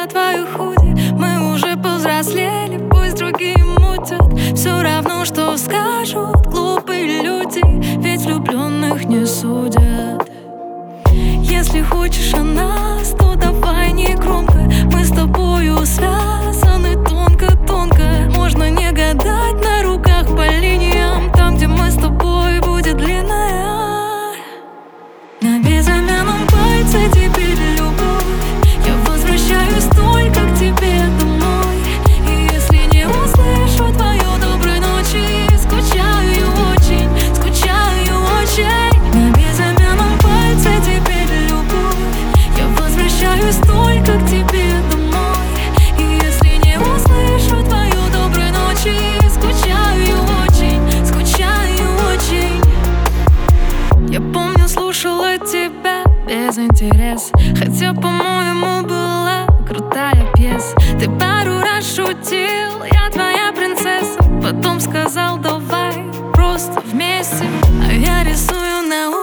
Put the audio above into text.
я твою худи. Мы уже повзрослели, пусть другие мутят. Все равно, что скажут глупые люди, ведь влюбленных не судят. Если хочешь о нас, то давай не громко. Мы с тобою связаны тонко-тонко. Можно не гадать на руках по линиям. Там, где мы с тобой, будет длинная. На безымянном пальце теперь любовь. Я возвращаюсь только к тебе домой. И если не услышу твою доброй ночи, скучаю очень, скучаю очень. На безымянном пальце теперь любовь. Я возвращаюсь только к тебе домой. И если не услышу твою доброй ночи, скучаю очень, скучаю очень. Я помню, слушала тебя без интереса, хотя, по-моему, была крутая пьеса. Ты пару раз шутил, я твоя принцесса. Потом сказал, давай просто вместе. А я рисую на